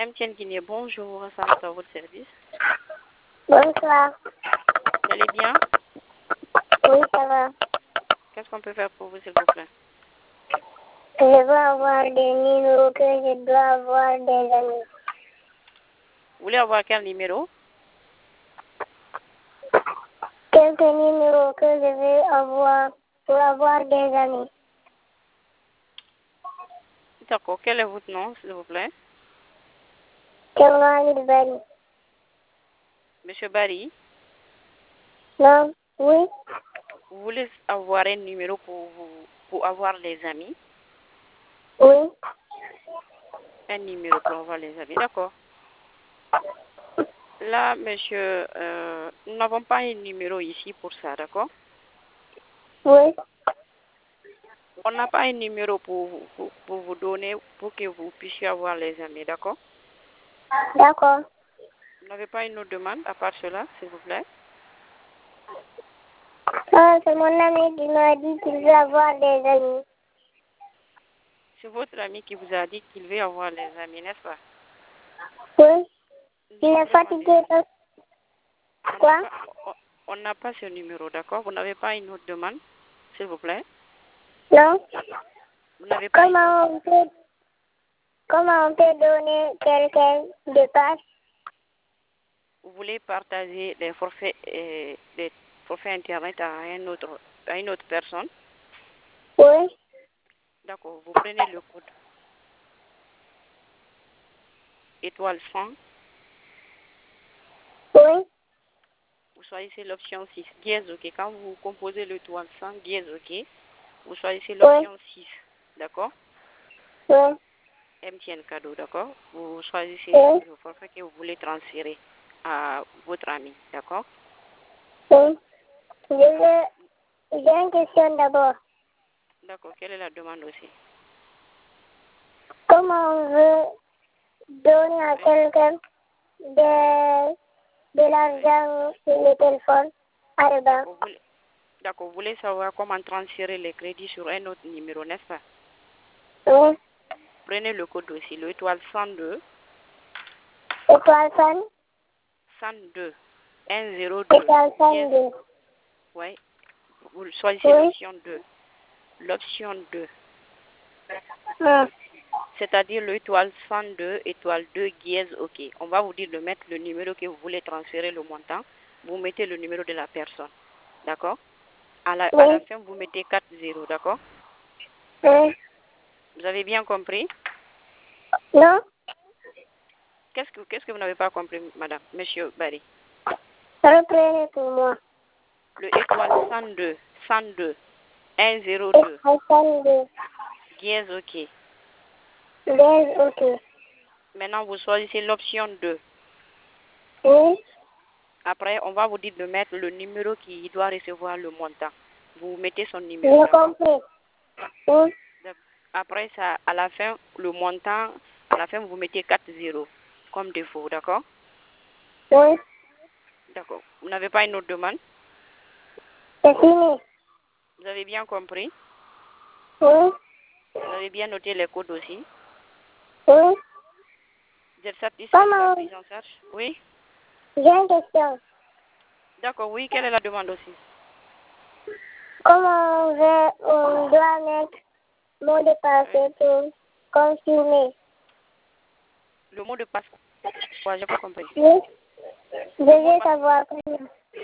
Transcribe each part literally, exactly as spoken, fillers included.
M T N Guinée, bonjour, ça va à votre service. Bonsoir. Vous allez bien? Oui, ça va. Qu'est-ce qu'on peut faire pour vous, s'il vous plaît? Je veux avoir des numéros que je dois avoir des amis. Vous voulez avoir quel numéro? Quelques numéros que je veux avoir pour avoir des amis. D'accord, quel est votre nom, s'il vous plaît? Kermani Bari. Monsieur Barry, Non, oui, vous voulez avoir un numéro pour, vous, pour avoir les amis? oui. Un numéro pour avoir les amis, d'accord. Là, monsieur, euh, nous n'avons pas un numéro ici pour ça, d'accord? Oui, On n'a pas un numéro pour, vous- pour, pour vous donner pour que vous puissiez avoir les amis, d'accord? d'accord. Vous n'avez pas une autre demande à part cela, s'il vous plaît? Ah, c'est mon ami qui m'a dit qu'il veut avoir des amis. C'est votre ami qui vous a dit qu'il veut avoir les amis, n'est-ce pas? Oui, Nous il sommes est vraiment fatigué. désolés. parce- On n'a Quoi? pas, on- on n'a pas ce numéro, d'accord? Vous n'avez pas une autre demande, s'il vous plaît? Non. Vous n'avez pas une autre... Comment on peut, comment on peut donner quelqu'un de passe? Vous voulez partager des forfaits, euh, des forfaits Internet à, un autre, à une autre personne? Oui, D'accord, vous prenez le code étoile cent, oui, vous choisissez l'option six, dièse OK. Quand vous composez l'étoile cent, dièse OK, vous choisissez l'option six, d'accord? oui, M T N cadeau, d'accord? Vous choisissez oui, le forfait que vous voulez transférer à votre ami, d'accord? oui. Je veux, j'ai une question d'abord. D'accord, quelle est la demande aussi? Comment on veut donner à quelqu'un de, de l'argent sur le téléphone à la banque? D'accord, vous voulez, d'accord, vous voulez savoir comment transférer les crédits sur un autre numéro, n'est-ce pas? Oui. Prenez le code aussi, le étoile cent deux, Étoile cent, cent deux, un zéro deux. étoile cent deux. Oui, vous choisissez Oui. l'option deux. L'option deux, Ah, c'est-à-dire l'étoile cent deux, étoile deux, dièse OK. On va vous dire de mettre le numéro que vous voulez transférer le montant. Vous mettez le numéro de la personne, d'accord? À la, à la oui. fin, vous mettez quatre zéros, d'accord? Oui. Vous avez bien compris? Non? Qu'est-ce que, qu'est-ce que vous n'avez pas compris, madame, monsieur Barry? Reprenez pour moi. Le étoile cent deux, cent deux, un zéro deux, Étoile cent deux. dièse OK. Dièse, ok. Maintenant, vous choisissez l'option deux. Oui. Après, on va vous dire de mettre le numéro qui doit recevoir le montant. Vous mettez son numéro, J'ai d'accord? compris. Oui. Après, ça, à la fin, le montant, à la fin, vous mettez quatre zéros comme défaut, d'accord? Oui. D'accord. Vous n'avez pas une autre demande? C'est fini. Vous avez bien compris? Oui. Vous avez bien noté les codes aussi? Oui. Vous êtes satisfait de la Comment? prise en charge? Oui? J'ai une question. D'accord, oui. Quelle est la demande aussi? Comment on veut, on doit mettre mot de passe pour confirmer? Le mot de passe, quoi? J'ai pas compris. Oui. Je Le mot de veux passe, savoir comment.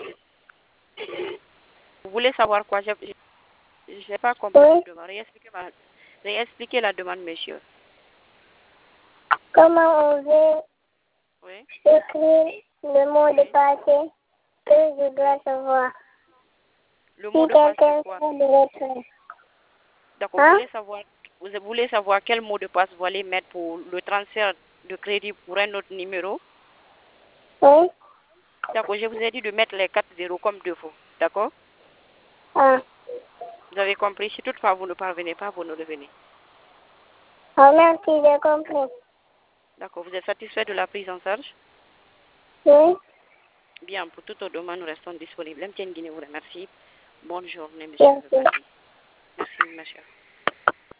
vous voulez savoir quoi? Je n'ai pas compris Oui. votre demande. Réexpliquez, ma- réexpliquez la demande, monsieur. Comment on veut Oui? écrire le mot de Oui. passe que je dois savoir? Le Si mot de passe, c'est quelqu'un quoi? fait de retrait. D'accord, vous Hein? voulez savoir, vous voulez savoir quel mot de passe vous allez mettre pour le transfert de crédit pour un autre numéro? Oui. D'accord, je vous ai dit de mettre les quatre zéros comme défaut. D'accord? Ah. Vous avez compris? Si toutefois vous ne parvenez pas, vous nous revenez. Oh, merci, j'ai compris. D'accord, vous êtes satisfait de la prise en charge? Oui. Bien, pour toute autre demande, nous restons disponibles. M T N Guinée vous remercie. Bonne journée, monsieur Merci. Barry. Merci, ma chère.